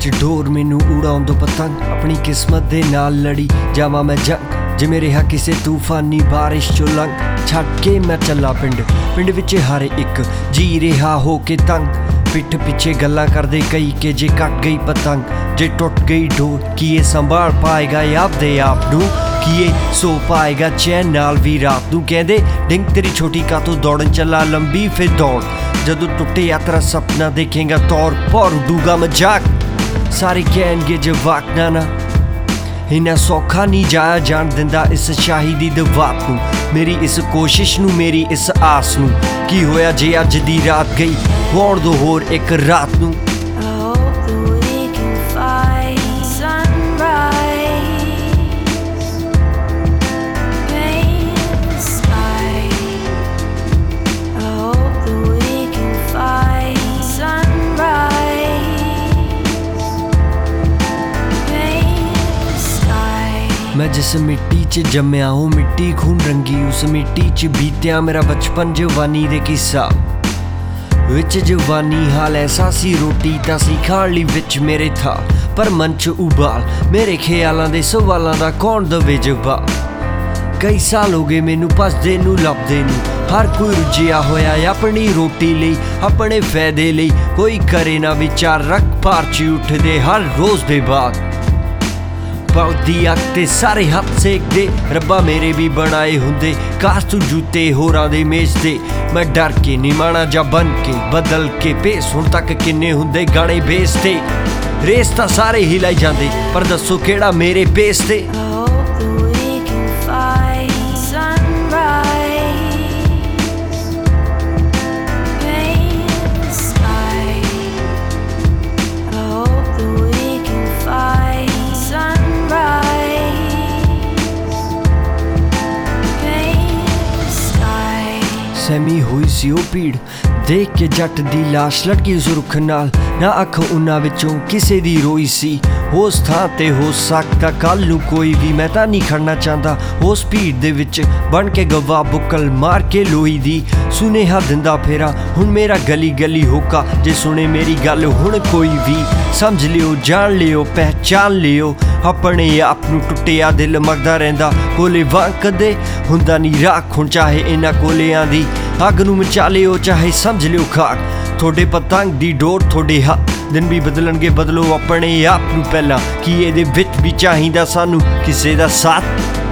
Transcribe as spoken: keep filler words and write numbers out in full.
ਵਿੱਚ ਡੋਰ ਮੈਨੂੰ ਉਡਾਉਣ ਦੋ ਪਤੰਗ ਆਪਣੀ ਕਿਸਮਤ ਦੇ ਨਾਲ ਲੜੀ ਜਾਵਾਂ ਮੈਂ ਜੰਗ ਜਿਵੇਂ ਰਿਹਾ ਕਿਸੇ ਤੂਫਾਨੀ ਬਾਰਿਸ਼ ਚੋਂ ਲੰਘ ਛੱਡ ਕੇ ਮੈਂ ਚੱਲਾ ਪਿੰਡ ਪਿੰਡ ਵਿੱਚ ਹਰ ਇੱਕ ਜੀ ਰਿਹਾ ਹੋ ਕੇ ਤੰਗ ਪਿੱਠ ਪਿੱਛੇ ਗੱਲਾਂ ਕਰਦੇ ਕਈ ਕਿ ਜੇ ਕੱਟ ਗਈ ਪਤੰਗ ਜੇ ਟੁੱਟ ਗਈ ਡੋਰ ਕੀ ਇਹ ਸੰਭਾਲ ਪਾਏਗਾ ਆਪਦੇ ਆਪ ਨੂੰ ਕੀ ਇਹ ਸੋ ਪਾਏਗਾ ਚੈਨ ਨਾਲ ਵੀ ਰਾਤ ਨੂੰ ਕਹਿੰਦੇ ਡਿੰਗ ਤੇਰੀ ਛੋਟੀ ਕਾਤੋਂ ਦੌੜਨ ਚੱਲਾ ਲੰਬੀ ਫਿਰ ਦੌੜ ਜਦੋਂ ਟੁੱਟਿਆ ਤੇਰਾ ਸਪਨਾ ਦੇਖੇਗਾ ਤੌਰ ਪਰ ਉੱਡੂਗਾ ਮਜ਼ਾਕ ਸਾਰੇ ਕਹਿਣਗੇ ਜਵਾਕ ਨਾ ਨਾ ਇੰਨਾ ਸੌਖਾ ਨਹੀਂ ਜਾਇਆ ਜਾਣ ਦਿੰਦਾ ਇਸ ਸ਼ਾਹੀ ਦੀ ਦਵਾਤ ਨੂੰ ਮੇਰੀ ਇਸ ਕੋਸ਼ਿਸ਼ ਨੂੰ ਮੇਰੀ ਇਸ ਆਸ ਨੂੰ ਕੀ ਹੋਇਆ ਜੇ ਅੱਜ ਦੀ ਰਾਤ ਗਈ ਹੋਣ ਦੋ ਹੋਰ ਇੱਕ ਰਾਤ ਨੂੰ मैं जिस मिट्टी च जम्मिया हूँ मिट्टी खून रंगी उस मिट्टी च बीत्या मेरा बचपन जवानी दे किस्सा विच जवानी हाल ऐसा सी रोटी तां सी खाण लई विच मेरे था पर मन च उबाल मेरे ख्यालां दे सवालां दा कौन दवे जवाब कई साल हो गए मैनू भजदे नू लभदे नू हर कोई रुझिया होया अपनी रोटी लई अपने फायदे लई कोई करे ना विचार रख भार च उठदे हर रोज बेबाक पलदी अख ते सारे हथ सेकदे रब्बा मेरे भी बनाए हुंदे काश तू जूते होरां दे मेजदे मैं डर के नहीं माना जा बन के बदल के पेस हुण तक किन्ने हुंदे गाने बेसते रेस तां सारे ही लाई जांदे पर दसो केड़ा मेरे पेस ते सहमी हुई सी ओ भीड़ देख के जट दी लाश लटकी उस रुख नाल ना अख उन्हां विचों किसे दी रोई सी उस थां ते हो सकदा कल नूं कोई भी मैं तां नहीं खड़ना चाहता उस भीड़ दे विच बन के गवा बुक्कल मार के लोई दी सुनेहा दिंदा फेरा हुण मेरा गली गली होका जे सुने मेरी गल हुण कोई भी समझ लियो जान लियो पहचान लियो अपने आप नूं टुटिया दिल मगदा रहिंदा कोले वां कदे हुंदा नहीं राख हुण चाहे इन्हां कोलियां दी अग नूं मचा लियो चाहे समझ लियो खाक थोड़े पतंग दी डोर थोड़े हथ दिन भी बदलणगे बदलो अपने आप नूं पहला कि इहदे विच भी चाहीदा सानू किसे दा साथ।